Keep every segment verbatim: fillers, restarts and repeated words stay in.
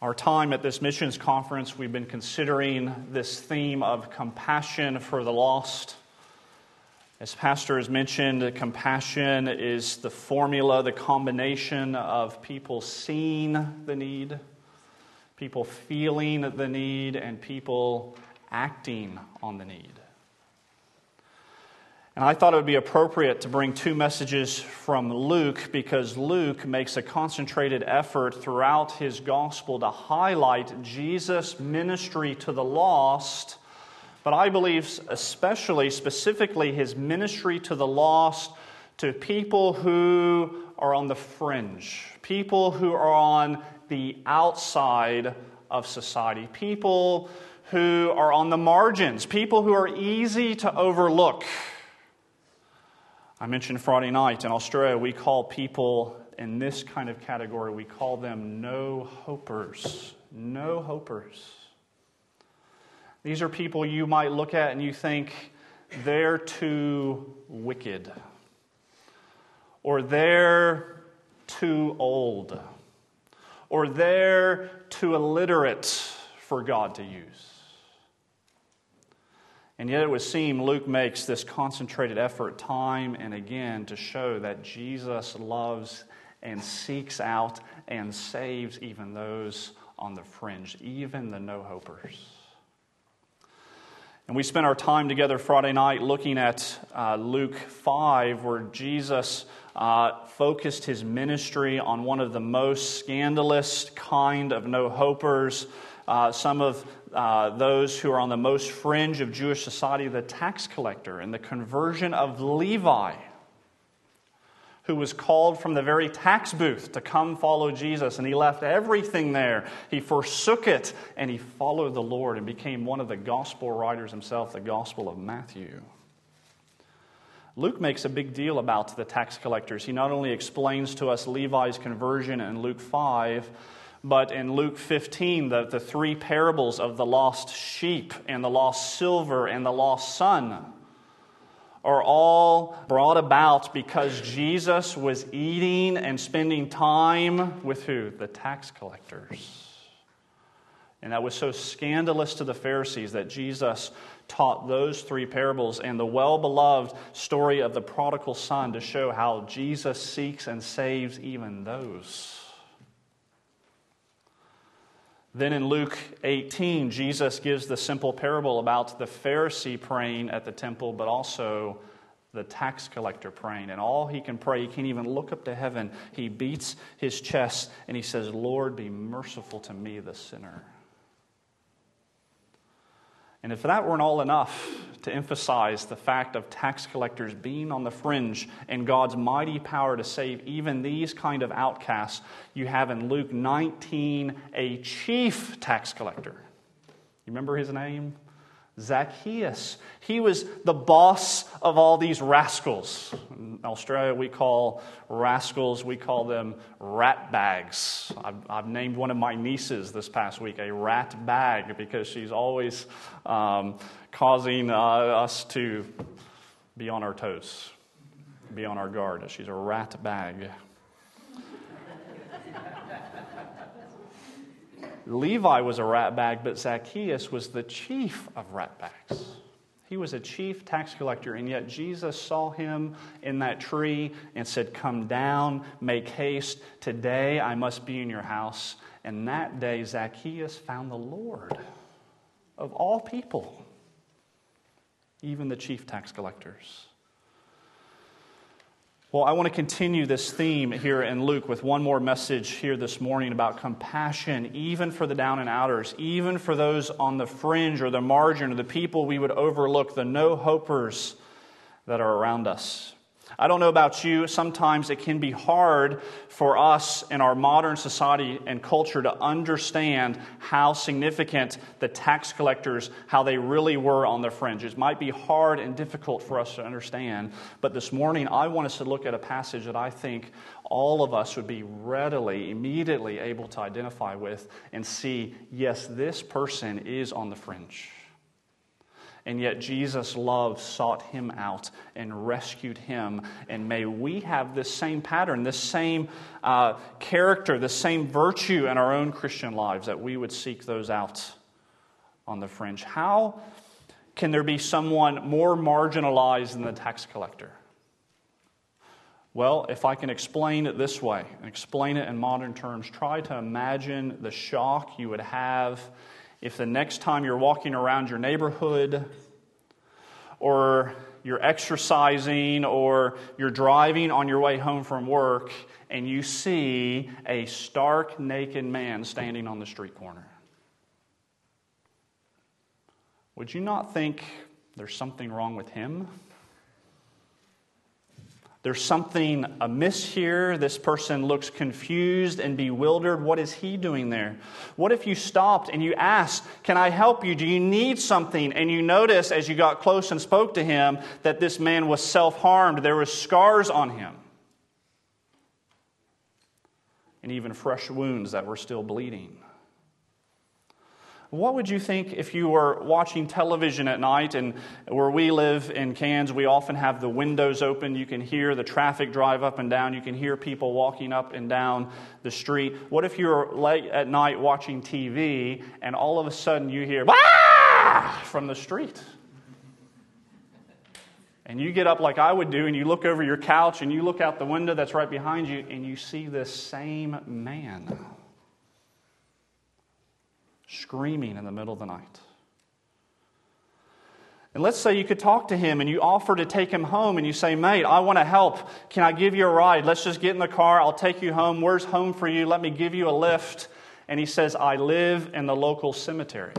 Our time at this missions conference, we've been considering this theme of compassion for the lost. As Pastor has mentioned, compassion is the formula, the combination of people seeing the need, people feeling the need, and people acting on the need. And I thought it would be appropriate to bring two messages from Luke because Luke makes a concentrated effort throughout his gospel to highlight Jesus' ministry to the lost, but I believe especially, specifically, his ministry to the lost to people who are on the fringe, people who are on the outside of society, people who are on the margins, people who are easy to overlook. I mentioned Friday night in Australia, we call people in this kind of category, we call them no-hopers. No-hopers. These are people you might look at and you think they're too wicked, or they're too old, or they're too illiterate for God to use. And yet it would seem Luke makes this concentrated effort time and again to show that Jesus loves and seeks out and saves even those on the fringe, even the no-hopers. And we spent our time together Friday night looking at uh, Luke five, where Jesus uh, focused his ministry on one of the most scandalous kind of no-hopers, uh, some of Uh, those who are on the most fringe of Jewish society, the tax collector, and the conversion of Levi, who was called from the very tax booth to come follow Jesus, and he left everything there. He forsook it, and he followed the Lord and became one of the gospel writers himself, the Gospel of Matthew. Luke makes a big deal about the tax collectors. He not only explains to us Levi's conversion in Luke five, but in Luke fifteen, the, the three parables of the lost sheep and the lost silver and the lost son are all brought about because Jesus was eating and spending time with who? The tax collectors. And that was so scandalous to the Pharisees that Jesus taught those three parables and the well-beloved story of the prodigal son to show how Jesus seeks and saves even those. Then in Luke eighteen, Jesus gives the simple parable about the Pharisee praying at the temple, but also the tax collector praying. And all he can pray, he can't even look up to heaven. He beats his chest and he says, "Lord, be merciful to me, the sinner." And if that weren't all enough to emphasize the fact of tax collectors being on the fringe and God's mighty power to save even these kind of outcasts, you have in Luke nineteen a chief tax collector. You remember his name? Zacchaeus. He was the boss of all these rascals. In Australia, we call rascals, we call them rat bags. I've, I've named one of my nieces this past week a rat bag because she's always um, causing uh, us to be on our toes, be on our guard. She's a rat bag. Levi was a rat bag, but Zacchaeus was the chief of rat bags. He was a chief tax collector, and yet Jesus saw him in that tree and said, "Come down, make haste. Today I must be in your house." And that day Zacchaeus found the Lord of all people, even the chief tax collectors. Well, I want to continue this theme here in Luke with one more message here this morning about compassion, even for the down and outers, even for those on the fringe or the margin, or the people we would overlook, the no-hopers that are around us. I don't know about you, sometimes it can be hard for us in our modern society and culture to understand how significant the tax collectors, how they really were on the fringe. It might be hard and difficult for us to understand, but this morning I want us to look at a passage that I think all of us would be readily, immediately able to identify with and see, yes, this person is on the fringe. And yet Jesus' love sought him out and rescued him. And may we have this same pattern, this same uh, character, this same virtue in our own Christian lives, that we would seek those out on the fringe. How can there be someone more marginalized than the tax collector? Well, if I can explain it this way, and explain it in modern terms, try to imagine the shock you would have if the next time you're walking around your neighborhood, or you're exercising, or you're driving on your way home from work, and you see a stark naked man standing on the street corner. Would you not think there's something wrong with him? There's something amiss here. This person looks confused and bewildered. What is he doing there? What if you stopped and you asked, "Can I help you? Do you need something?" And you notice as you got close and spoke to him that this man was self-harmed. There were scars on him. And even fresh wounds that were still bleeding. What would you think if you were watching television at night, and where we live in Cairns, we often have the windows open. You can hear the traffic drive up and down. You can hear people walking up and down the street. What if you were late at night watching T V, and all of a sudden you hear, "Ah!" from the street? And you get up like I would do, and you look over your couch, and you look out the window that's right behind you, and you see this same man screaming in the middle of the night. And let's say you could talk to him and you offer to take him home, and you say, "Mate, I want to help. Can I give you a ride? Let's just get in the car. I'll take you home. Where's home for you? Let me give you a lift." And he says, "I live in the local cemetery."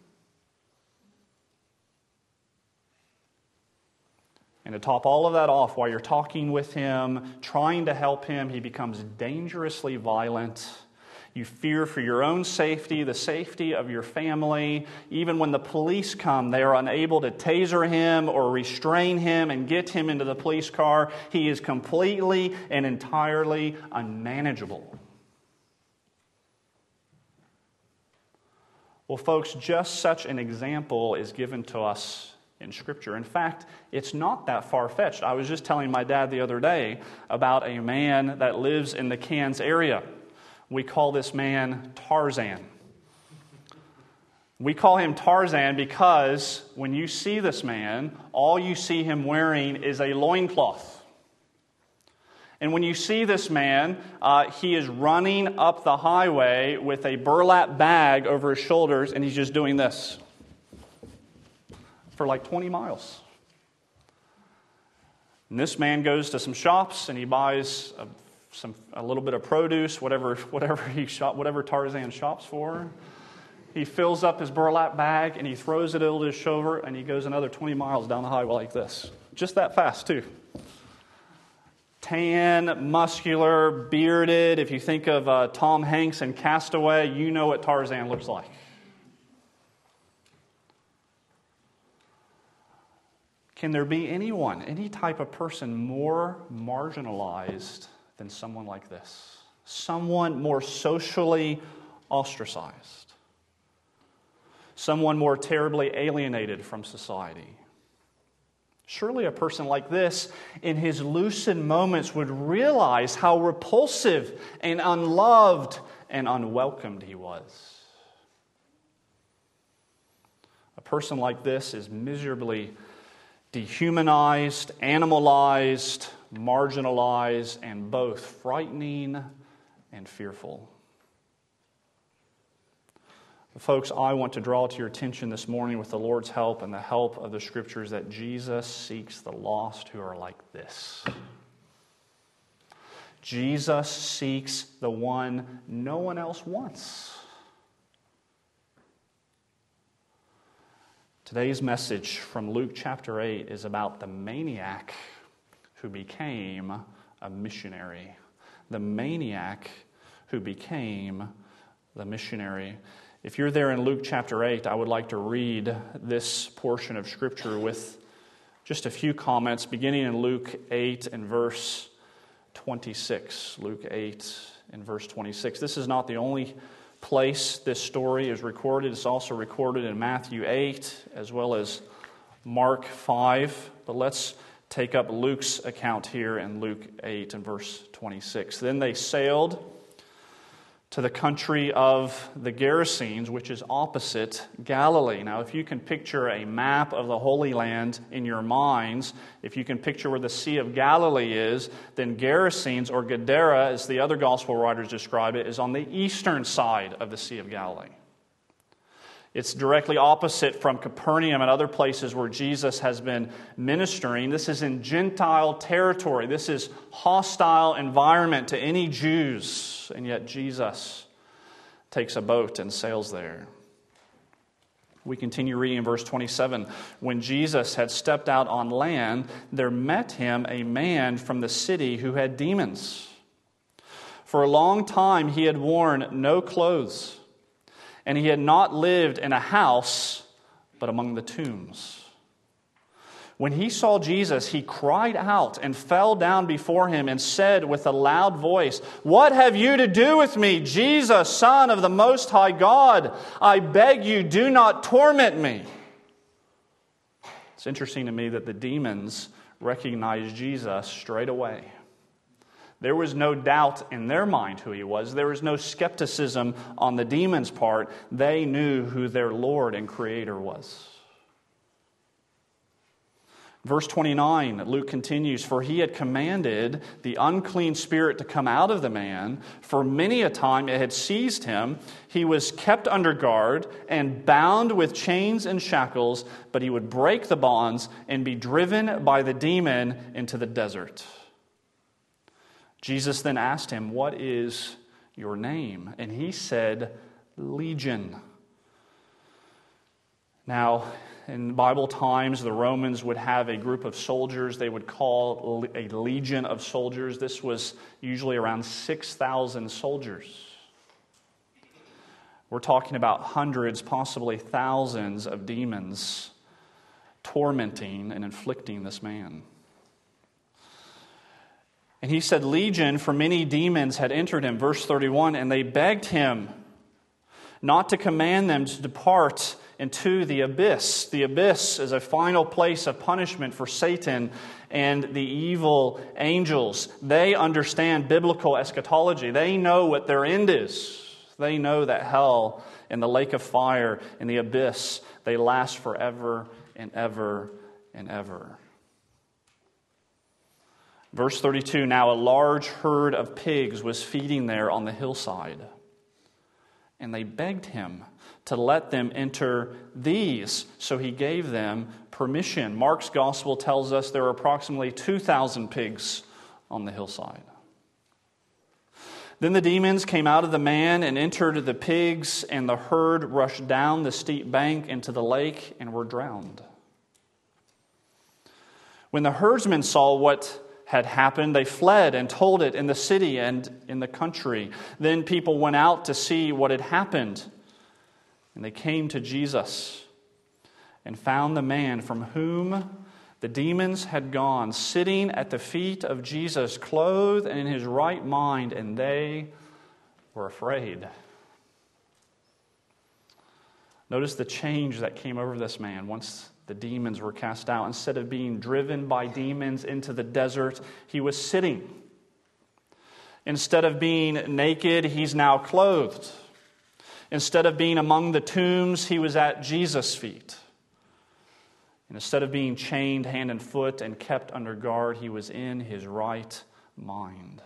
And to top all of that off, while you're talking with him, trying to help him, he becomes dangerously violent. You fear for your own safety, the safety of your family. Even when the police come, they are unable to taser him or restrain him and get him into the police car. He is completely and entirely unmanageable. Well, folks, just such an example is given to us in Scripture. In fact, it's not that far-fetched. I was just telling my dad the other day about a man that lives in the Cairns area. We call this man Tarzan. We call him Tarzan because when you see this man, all you see him wearing is a loincloth. And when you see this man, uh, he is running up the highway with a burlap bag over his shoulders, and he's just doing this for like twenty miles. And this man goes to some shops and he buys a Some a little bit of produce, whatever whatever he shop, whatever Tarzan shops for. He fills up his burlap bag and he throws it over his shoulder, and he goes another twenty miles down the highway like this. Just that fast, too. Tan, muscular, bearded. If you think of uh, Tom Hanks in Castaway, you know what Tarzan looks like. Can there be anyone, any type of person more marginalized than someone like this? Someone more socially ostracized. Someone more terribly alienated from society. Surely a person like this, in his lucid moments, would realize how repulsive and unloved and unwelcomed he was. A person like this is miserably dehumanized, animalized, marginalized, and both frightening and fearful. Folks, I want to draw to your attention this morning, with the Lord's help and the help of the Scriptures, that Jesus seeks the lost who are like this. Jesus seeks the one no one else wants. Today's message from Luke chapter eight is about the maniac who became a missionary. The maniac who became the missionary. If you're there in Luke chapter eight, I would like to read this portion of Scripture with just a few comments, beginning in Luke eight and verse twenty-six. Luke eight and verse twenty-six. This is not the only place this story is recorded. It's also recorded in Matthew eight, as well as Mark five, but let's take up Luke's account here in Luke eight and verse twenty-six. Then they sailed to the country of the Gerasenes, which is opposite Galilee. Now, if you can picture a map of the Holy Land in your minds, if you can picture where the Sea of Galilee is, then Gerasenes, or Gadara, as the other gospel writers describe it, is on the eastern side of the Sea of Galilee. It's directly opposite from Capernaum and other places where Jesus has been ministering. This is in Gentile territory. This is hostile environment to any Jews. And yet Jesus takes a boat and sails there. We continue reading in verse twenty-seven. When Jesus had stepped out on land, there met him a man from the city who had demons. For a long time he had worn no clothes, and he had not lived in a house, but among the tombs. When he saw Jesus, he cried out and fell down before him and said with a loud voice, "What have you to do with me, Jesus, Son of the Most High God? I beg you, do not torment me." It's interesting to me that the demons recognized Jesus straight away. There was no doubt in their mind who he was. There was no skepticism on the demons' part. They knew who their Lord and Creator was. Verse twenty-nine, Luke continues, "For he had commanded the unclean spirit to come out of the man. For many a time it had seized him. He was kept under guard and bound with chains and shackles, but he would break the bonds and be driven by the demon into the desert." Jesus then asked him, "What is your name?" And he said, "Legion." Now, in Bible times, the Romans would have a group of soldiers they would call a legion of soldiers. This was usually around six thousand soldiers. We're talking about hundreds, possibly thousands of demons tormenting and inflicting this man. And he said, "Legion, for many demons had entered him." Verse thirty-one, "And they begged him not to command them to depart into the abyss." The abyss is a final place of punishment for Satan and the evil angels. They understand biblical eschatology. They know what their end is. They know that hell and the lake of fire and the abyss, they last forever and ever and ever. Verse thirty-two, "Now a large herd of pigs was feeding there on the hillside, and they begged him to let them enter these, so he gave them permission." Mark's gospel tells us there were approximately two thousand pigs on the hillside. Then the demons came out of the man and entered the pigs, and the herd rushed down the steep bank into the lake and were drowned. When the herdsmen saw what had happened, they fled and told it in the city and in the country. Then people went out to see what had happened, and they came to Jesus and found the man from whom the demons had gone sitting at the feet of Jesus, clothed and in his right mind, and they were afraid. Notice the change that came over this man once the demons were cast out. Instead of being driven by demons into the desert, he was sitting. Instead of being naked, he's now clothed. Instead of being among the tombs, he was at Jesus' feet. And instead of being chained hand and foot and kept under guard, he was in his right mind.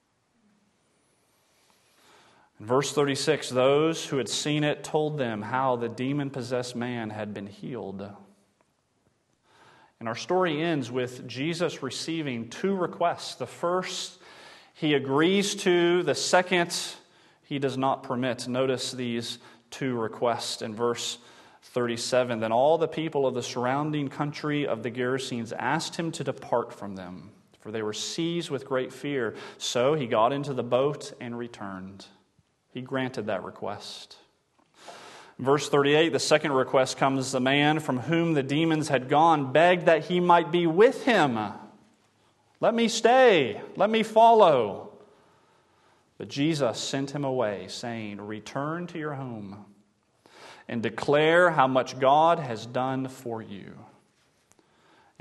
In verse thirty-six, those who had seen it told them how the demon-possessed man had been healed. And our story ends with Jesus receiving two requests. The first, he agrees to. The second, he does not permit. Notice these two requests in verse thirty-seven. Then all the people of the surrounding country of the Gerasenes asked him to depart from them, for they were seized with great fear. So he got into the boat and returned. He granted that request. Verse thirty-eight, the second request comes. The man from whom the demons had gone begged that he might be with him. "Let me stay. Let me follow." But Jesus sent him away, saying, "Return to your home and declare how much God has done for you."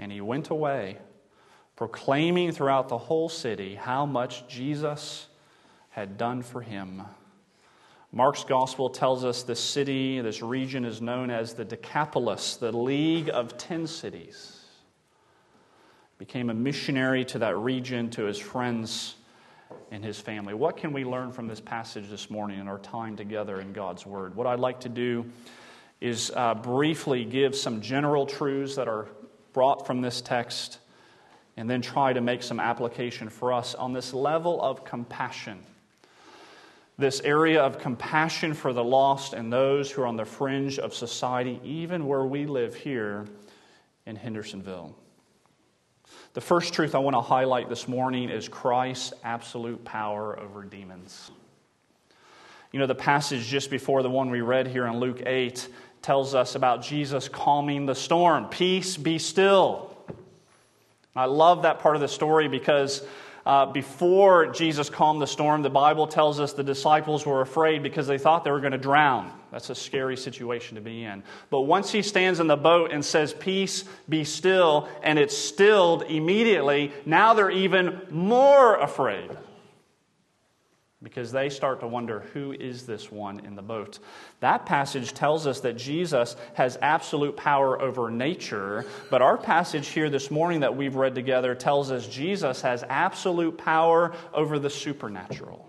And he went away, proclaiming throughout the whole city how much Jesus had done for him. Mark's gospel tells us this city, this region is known as the Decapolis, the League of Ten Cities. Became a missionary to that region, to his friends and his family. What can we learn from this passage this morning in our time together in God's Word? What I'd like to do is uh, briefly give some general truths that are brought from this text, and then try to make some application for us on this level of compassion. This area of compassion for the lost and those who are on the fringe of society, even where we live here in Hendersonville. The first truth I want to highlight this morning is Christ's absolute power over demons. You know, the passage just before the one we read here in Luke eight tells us about Jesus calming the storm. Peace, be still. I love that part of the story because uh, before Jesus calmed the storm, the Bible tells us the disciples were afraid because they thought they were going to drown. That's a scary situation to be in. But once he stands in the boat and says, peace, be still, and it's stilled immediately, now they're even more afraid. Because they start to wonder, who is this one in the boat? That passage tells us that Jesus has absolute power over nature, but our passage here this morning that we've read together tells us Jesus has absolute power over the supernatural.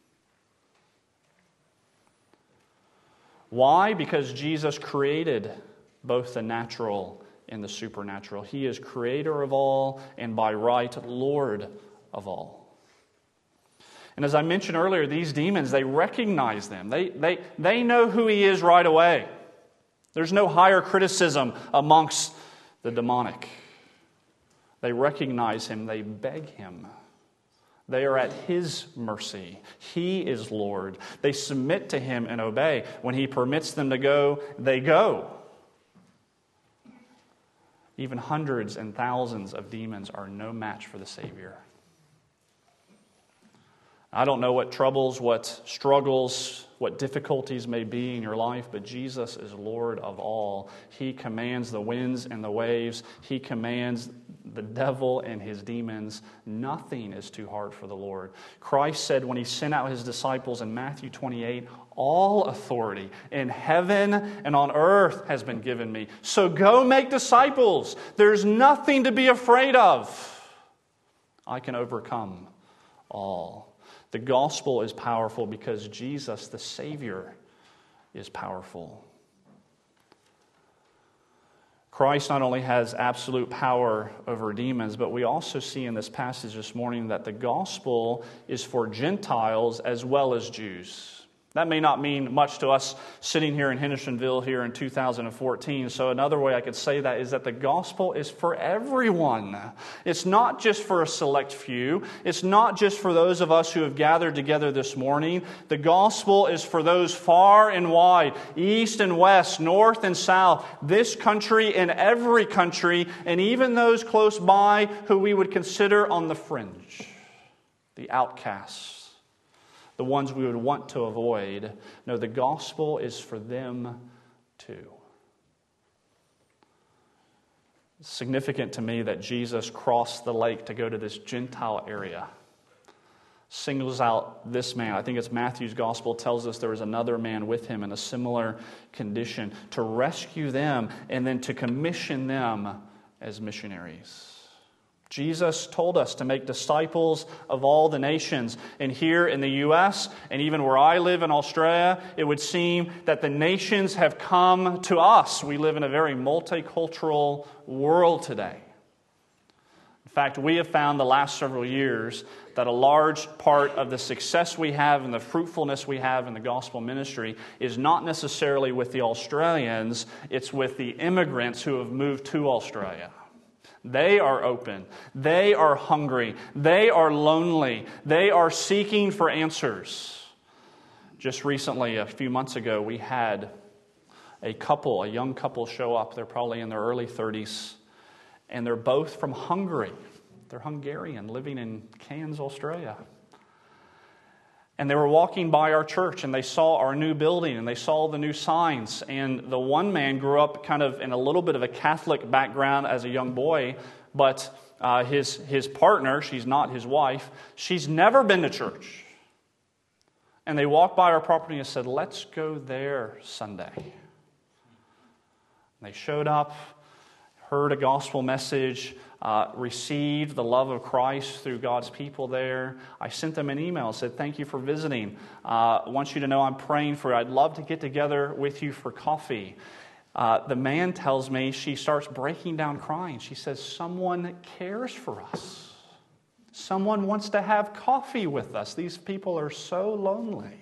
Why? Because Jesus created both the natural and the supernatural. He is creator of all, and by right, Lord of all. And as I mentioned earlier, these demons, they recognize them. They, they, they know who he is right away. There's no higher criticism amongst the demonic. They recognize him. They beg him. They are at his mercy. He is Lord. They submit to him and obey. When he permits them to go, they go. Even hundreds and thousands of demons are no match for the Savior. I don't know what troubles, what struggles, what difficulties may be in your life, but Jesus is Lord of all. He commands the winds and the waves. He commands the devil and his demons. Nothing is too hard for the Lord. Christ said when he sent out his disciples in Matthew twenty-eight, all authority in heaven and on earth has been given me. So go make disciples. There's nothing to be afraid of. I can overcome all. The gospel is powerful because Jesus, the Savior, is powerful. Christ not only has absolute power over demons, but we also see in this passage this morning that the gospel is for Gentiles as well as Jews. That may not mean much to us sitting here in Hendersonville here in two thousand fourteen. So another way I could say that is that the gospel is for everyone. It's not just for a select few. It's not just for those of us who have gathered together this morning. The gospel is for those far and wide, east and west, north and south, this country and every country, and even those close by who we would consider on the fringe, the outcasts. The ones we would want to avoid. No, the gospel is for them too. It's significant to me that Jesus crossed the lake to go to this Gentile area. Singles out this man. I think it's Matthew's gospel tells us there was another man with him in a similar condition to rescue them and then to commission them as missionaries. Jesus told us to make disciples of all the nations. And here in the U S, and even where I live in Australia, it would seem that the nations have come to us. We live in a very multicultural world today. In fact, we have found the last several years that a large part of the success we have and the fruitfulness we have in the gospel ministry is not necessarily with the Australians, it's with the immigrants who have moved to Australia. They are open. They are hungry. They are lonely. They are seeking for answers. Just recently, a few months ago, we had a couple, a young couple show up. They're probably in their early thirties, and they're both from Hungary. They're Hungarian, living in Cairns, Australia. And they were walking by our church, and they saw our new building, and they saw the new signs. And the one man grew up kind of in a little bit of a Catholic background as a young boy, but uh, his, his partner, she's not his wife, she's never been to church. And they walked by our property and said, let's go there Sunday. And they showed up, heard a gospel message, uh, received the love of Christ through God's people there. I sent them an email, said, thank you for visiting. Uh, I want you to know I'm praying for you. I'd love to get together with you for coffee. Uh, the man tells me she starts breaking down crying. She says, someone cares for us. Someone wants to have coffee with us. These people are so lonely.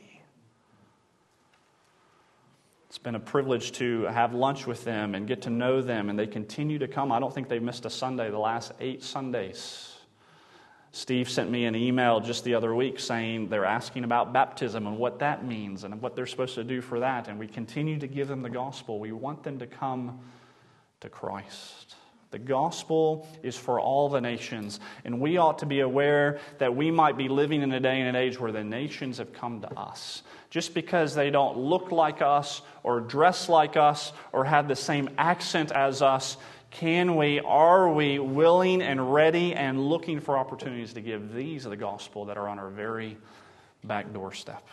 It's been a privilege to have lunch with them and get to know them, and they continue to come. I don't think they've missed a Sunday the last eight Sundays. Steve sent me an email just the other week saying they're asking about baptism and what that means and what they're supposed to do for that, and we continue to give them the gospel. We want them to come to Christ. The gospel is for all the nations, and we ought to be aware that we might be living in a day and an age where the nations have come to us. Just because they don't look like us or dress like us or have the same accent as us, can we, are we willing and ready and looking for opportunities to give these the gospel that are on our very back doorstep?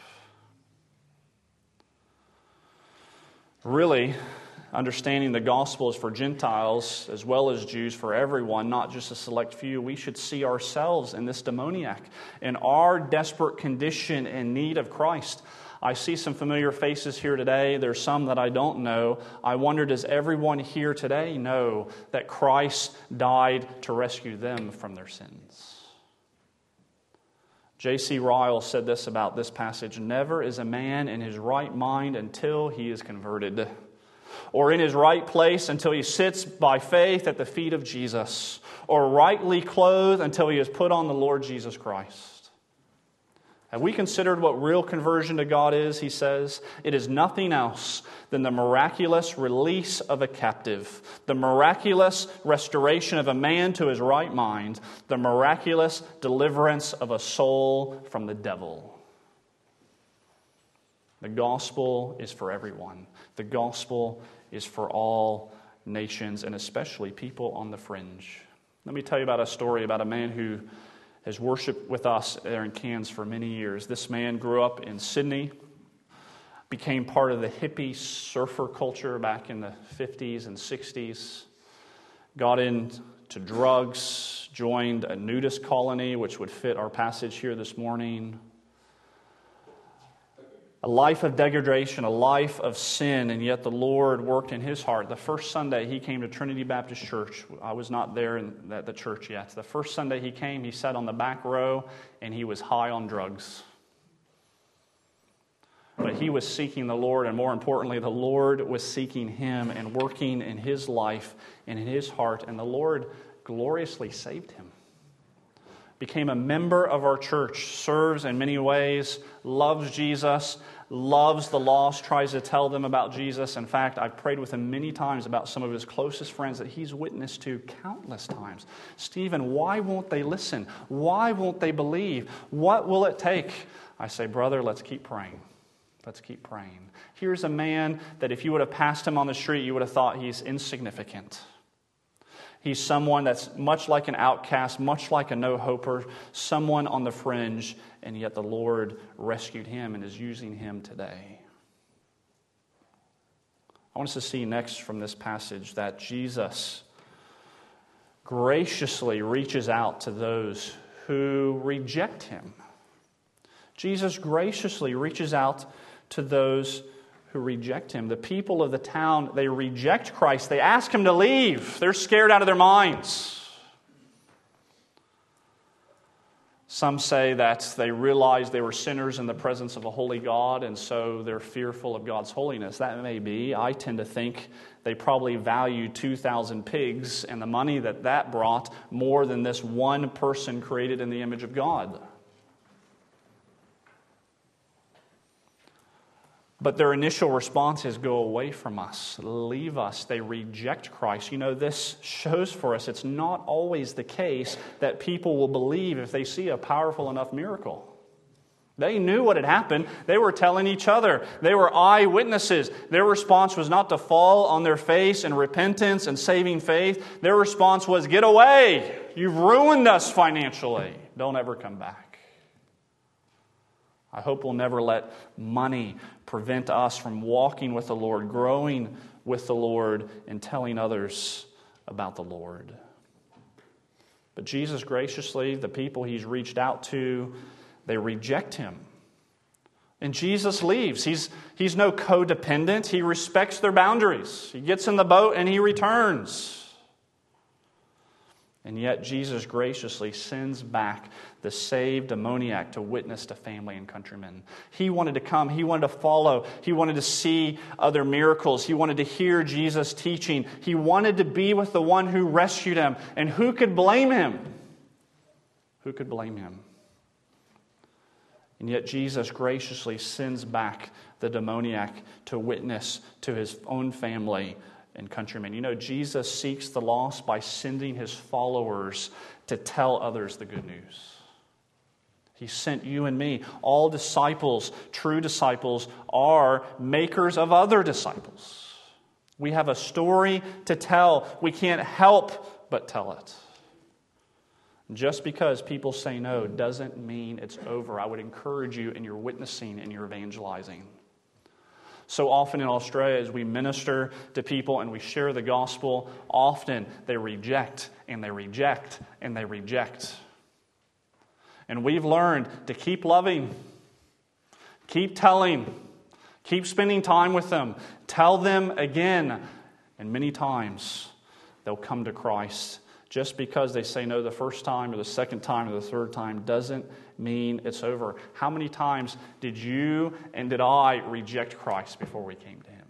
Really, understanding the gospel is for Gentiles as well as Jews, for everyone, not just a select few. We should see ourselves in this demoniac, in our desperate condition and need of Christ. I see some familiar faces here today. There's some that I don't know. I wonder, does everyone here today know that Christ died to rescue them from their sins? J C Ryle said this about this passage: never is a man in his right mind until he is converted, or in his right place until he sits by faith at the feet of Jesus, or rightly clothed until he has put on the Lord Jesus Christ. Have we considered what real conversion to God is? He says, it is nothing else than the miraculous release of a captive, the miraculous restoration of a man to his right mind, the miraculous deliverance of a soul from the devil. The gospel is for everyone. The gospel is for all nations, and especially people on the fringe. Let me tell you about a story about a man who has worshiped with us there in Cairns for many years. This man grew up in Sydney, became part of the hippie surfer culture back in the fifties and sixties, got into drugs, joined a nudist colony, which would fit our passage here this morning. A life of degradation, a life of sin, and yet the Lord worked in his heart. The first Sunday he came to Trinity Baptist Church, I was not there in the church yet. The first Sunday he came, he sat on the back row, and he was high on drugs. But he was seeking the Lord, and more importantly, the Lord was seeking him and working in his life and in his heart, and the Lord gloriously saved him. Became a member of our church, serves in many ways, loves Jesus, loves the lost, tries to tell them about Jesus. In fact, I've prayed with him many times about some of his closest friends that he's witnessed to countless times. Stephen, why won't they listen? Why won't they believe? What will it take? I say, brother, let's keep praying. Let's keep praying. Here's a man that if you would have passed him on the street, you would have thought he's insignificant. He's someone that's much like an outcast, much like a no-hoper, someone on the fringe, and yet the Lord rescued him and is using him today. I want us to see next from this passage that Jesus graciously reaches out to those who reject him. Jesus graciously reaches out to those who reject him. The people of the town, they reject Christ. They ask him to leave. They're scared out of their minds. Some say that they realized they were sinners in the presence of a holy God, and so they're fearful of God's holiness. That may be. I tend to think they probably valued two thousand pigs and the money that that brought more than this one person created in the image of God. But their initial response is, go away from us, leave us. They reject Christ. You know, this shows for us it's not always the case that people will believe if they see a powerful enough miracle. They knew what had happened. They were telling each other. They were eyewitnesses. Their response was not to fall on their face in repentance and saving faith. Their response was, get away. You've ruined us financially. Don't ever come back. I hope we'll never let money prevent us from walking with the Lord, growing with the Lord, and telling others about the Lord. But Jesus graciously, the people He's reached out to, they reject Him. And Jesus leaves. He's, he's no codependent. He respects their boundaries. He gets in the boat and He returns. And yet Jesus graciously sends back the saved demoniac to witness to family and countrymen. He wanted to come. He wanted to follow. He wanted to see other miracles. He wanted to hear Jesus teaching. He wanted to be with the one who rescued him. And who could blame him? Who could blame him? And yet Jesus graciously sends back the demoniac to witness to his own family and countrymen. You know, Jesus seeks the lost by sending His followers to tell others the good news. He sent you and me. All disciples, true disciples, are makers of other disciples. We have a story to tell. We can't help but tell it. Just because people say no doesn't mean it's over. I would encourage you in your witnessing and your evangelizing. So often in Australia, as we minister to people and we share the gospel, often they reject and they reject and they reject. And we've learned to keep loving, keep telling, keep spending time with them, tell them again. And many times they'll come to Christ. Just because they say no the first time or the second time or the third time doesn't mean it's over. How many times did you and did I reject Christ before we came to Him?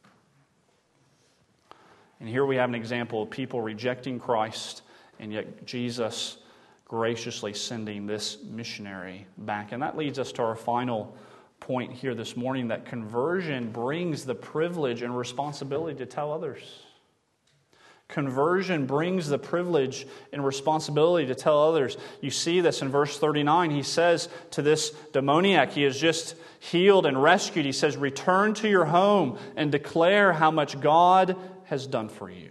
And here we have an example of people rejecting Christ, and yet Jesus graciously sending this missionary back. And that leads us to our final point here this morning, that conversion brings the privilege and responsibility to tell others. Conversion brings the privilege and responsibility to tell others. You see this in verse thirty-nine. He says to this demoniac, he has just healed and rescued. He says, return to your home and declare how much God has done for you.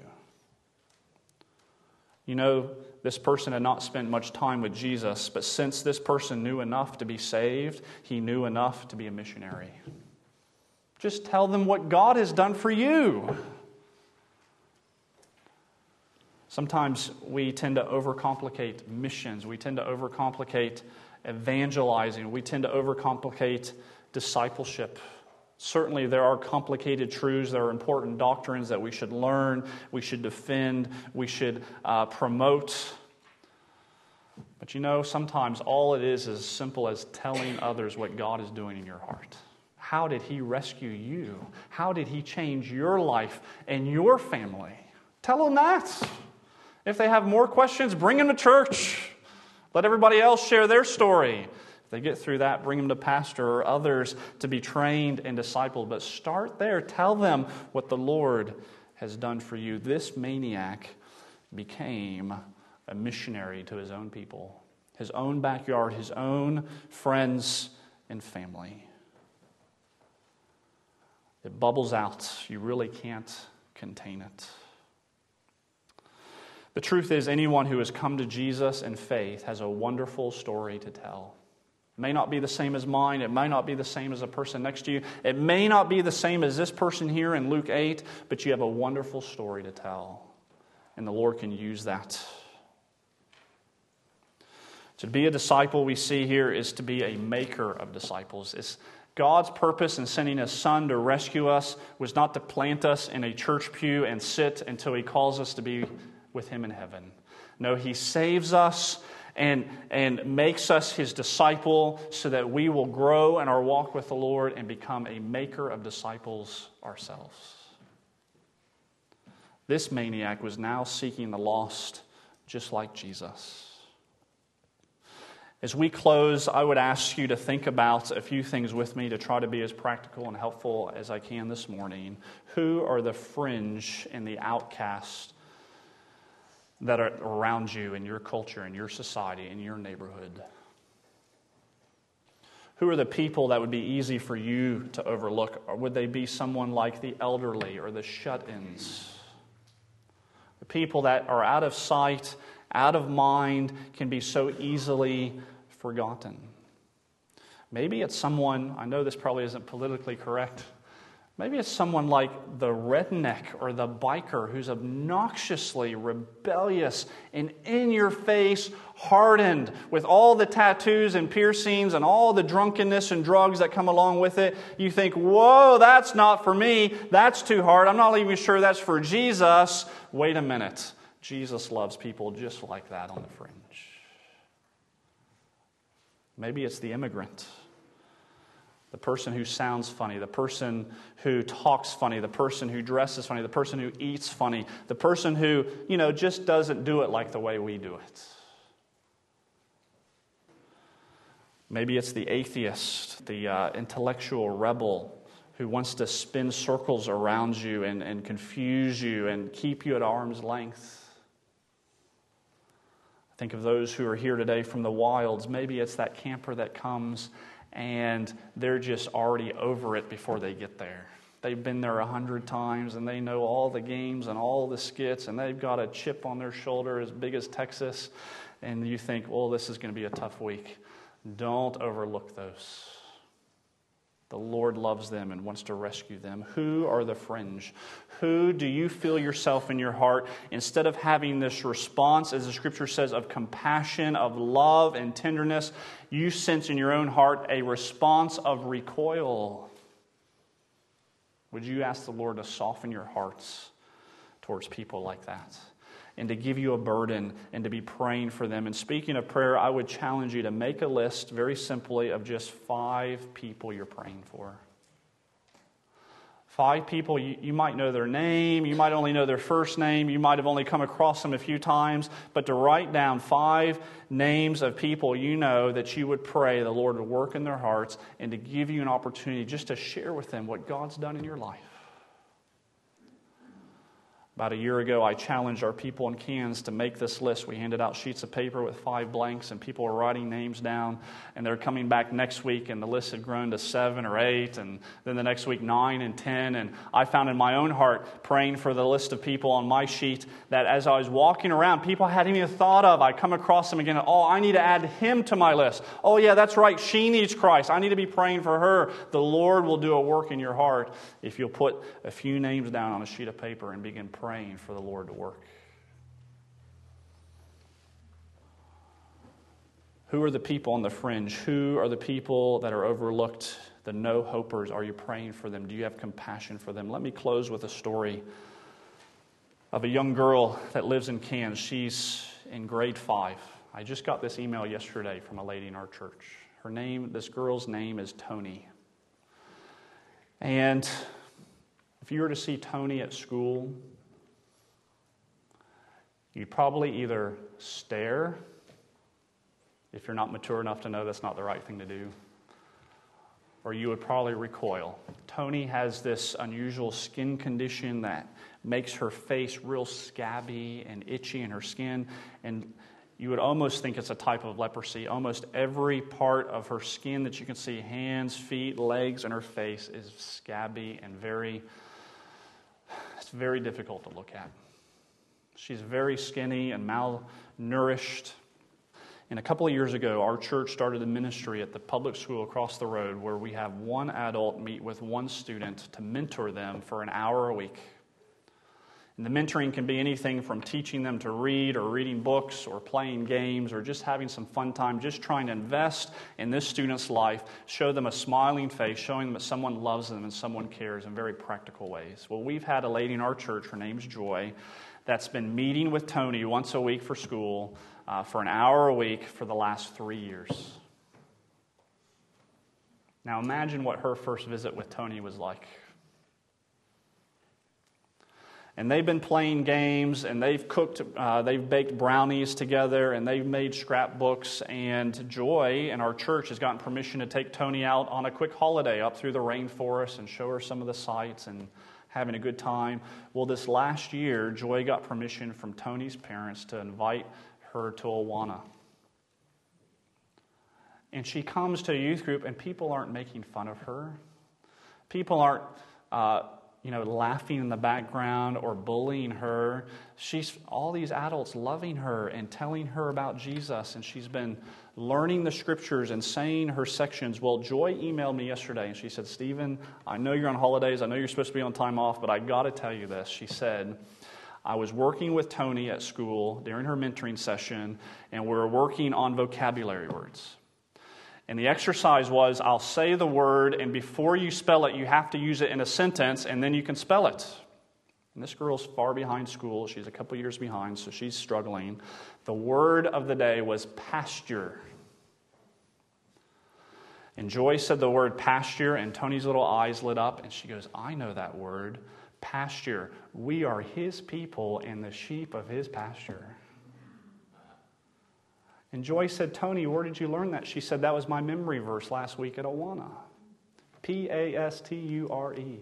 You know, this person had not spent much time with Jesus, but since this person knew enough to be saved, he knew enough to be a missionary. Just tell them what God has done for you. Sometimes we tend to overcomplicate missions. We tend to overcomplicate evangelizing. We tend to overcomplicate discipleship. Certainly there are complicated truths. There are important doctrines that we should learn, we should defend, we should uh, promote. But you know, sometimes all it is is as simple as telling others what God is doing in your heart. How did He rescue you? How did He change your life and your family? Tell them that. If they have more questions, bring them to church. Let everybody else share their story. If they get through that, bring them to pastor or others to be trained and discipled. But start there. Tell them what the Lord has done for you. This maniac became a missionary to his own people, his own backyard, his own friends and family. It bubbles out. You really can't contain it. The truth is, anyone who has come to Jesus in faith has a wonderful story to tell. It may not be the same as mine. It may not be the same as a person next to you. It may not be the same as this person here in Luke eight, but you have a wonderful story to tell. And the Lord can use that. To be a disciple, we see here, is to be a maker of disciples. It's God's purpose in sending His Son to rescue us was not to plant us in a church pew and sit until He calls us to be with Him in heaven. No, He saves us and, and makes us His disciple so that we will grow in our walk with the Lord and become a maker of disciples ourselves. This maniac was now seeking the lost just like Jesus. As we close, I would ask you to think about a few things with me to try to be as practical and helpful as I can this morning. Who are the fringe and the outcast that are around you in your culture, in your society, in your neighborhood? Who are the people that would be easy for you to overlook? Or would they be someone like the elderly or the shut-ins? The people that are out of sight, out of mind, can be so easily forgotten. Maybe it's someone, I know this probably isn't politically correct, maybe it's someone like the redneck or the biker who's obnoxiously rebellious and in your face, hardened with all the tattoos and piercings and all the drunkenness and drugs that come along with it. You think, whoa, that's not for me. That's too hard. I'm not even sure that's for Jesus. Wait a minute. Jesus loves people just like that on the fringe. Maybe it's the immigrant. The person who sounds funny, the person who talks funny, the person who dresses funny, the person who eats funny, the person who, you know, just doesn't do it like the way we do it. Maybe it's the atheist, the uh, intellectual rebel who wants to spin circles around you and, and confuse you and keep you at arm's length. Think of those who are here today from the wilds. Maybe it's that camper that comes and they're just already over it before they get there. They've been there a hundred times and they know all the games and all the skits and they've got a chip on their shoulder as big as Texas. And you think, well, this is going to be a tough week. Don't overlook those. The Lord loves them and wants to rescue them. Who are the fringe? Who do you feel yourself in your heart? Instead of having this response, as the Scripture says, of compassion, of love and tenderness, you sense in your own heart a response of recoil. Would you ask the Lord to soften your hearts towards people like that? And to give you a burden and to be praying for them. And speaking of prayer, I would challenge you to make a list very simply of just five people you're praying for. Five people, you, you might know their name, you might only know their first name, you might have only come across them a few times, but to write down five names of people you know that you would pray the Lord would work in their hearts and to give you an opportunity just to share with them what God's done in your life. About a year ago, I challenged our people in Cairns to make this list. We handed out sheets of paper with five blanks, and people were writing names down. And they're coming back next week, and the list had grown to seven or eight, and then the next week, nine and ten. And I found in my own heart, praying for the list of people on my sheet, that as I was walking around, people I hadn't even thought of, I come across them again. Oh, I need to add him to my list. Oh, yeah, that's right. She needs Christ. I need to be praying for her. The Lord will do a work in your heart if you'll put a few names down on a sheet of paper and begin praying. Praying for the Lord to work. Who are the people on the fringe? Who are the people that are overlooked? The no-hopers. Are you praying for them? Do you have compassion for them? Let me close with a story of a young girl that lives in Cairns. She's in grade five. I just got this email yesterday from a lady in our church. Her name, this girl's name is Tony. And if you were to see Tony at school, you'd probably either stare, if you're not mature enough to know that's not the right thing to do, or you would probably recoil. Tony has this unusual skin condition that makes her face real scabby and itchy in her skin, and you would almost think it's a type of leprosy. Almost every part of her skin that you can see, hands, feet, legs, and her face is scabby and very, it's very difficult to look at. She's very skinny and malnourished. And a couple of years ago, our church started a ministry at the public school across the road where we have one adult meet with one student to mentor them for an hour a week. And the mentoring can be anything from teaching them to read or reading books or playing games or just having some fun time, just trying to invest in this student's life, show them a smiling face, showing them that someone loves them and someone cares in very practical ways. Well, we've had a lady in our church, her name's Joy, that's been meeting with Tony once a week for school uh, for an hour a week for the last three years. Now imagine what her first visit with Tony was like. And they've been playing games, and they've cooked, uh, they've baked brownies together, and they've made scrapbooks, and Joy in our church has gotten permission to take Tony out on a quick holiday up through the rainforest and show her some of the sights and having a good time. Well, this last year, Joy got permission from Tony's parents to invite her to Awana. And she comes to a youth group, and people aren't making fun of her. People aren't, uh, you know, laughing in the background or bullying her. She's all these adults loving her and telling her about Jesus, and she's been learning the scriptures and saying her sections. Well, Joy emailed me yesterday, and she said, Stephen, I know you're on holidays. I know you're supposed to be on time off, but I got to tell you this. She said, I was working with Tony at school during her mentoring session, and we were working on vocabulary words. And the exercise was, I'll say the word, and before you spell it, you have to use it in a sentence, and then you can spell it. And this girl's far behind school. She's a couple years behind, so she's struggling. The word of the day was pasture. And Joy said the word pasture, and Tony's little eyes lit up, and she goes, I know that word, pasture. We are his people and the sheep of his pasture. And Joy said, Tony, where did you learn that? She said, that was my memory verse last week at Awana. P A S T U R E.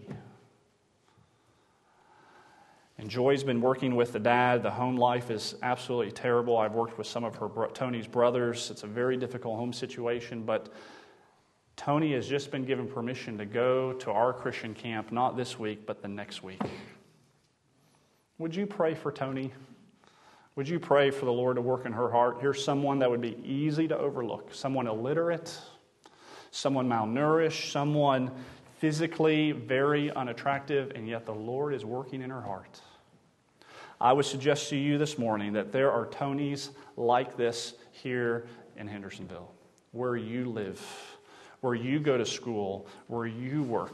And Joy's been working with the dad. The home life is absolutely terrible. I've worked with some of her Tony's brothers. It's a very difficult home situation, but Tony has just been given permission to go to our Christian camp, not this week, but the next week. Would you pray for Tony? Would you pray for the Lord to work in her heart? Here's someone that would be easy to overlook. Someone illiterate, someone malnourished, someone physically very unattractive, and yet the Lord is working in her heart. I would suggest to you this morning that there are Tonys like this here in Hendersonville, where you live, where you go to school, where you work.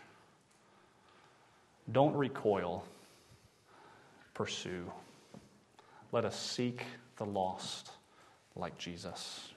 Don't recoil. Pursue. Let us seek the lost like Jesus.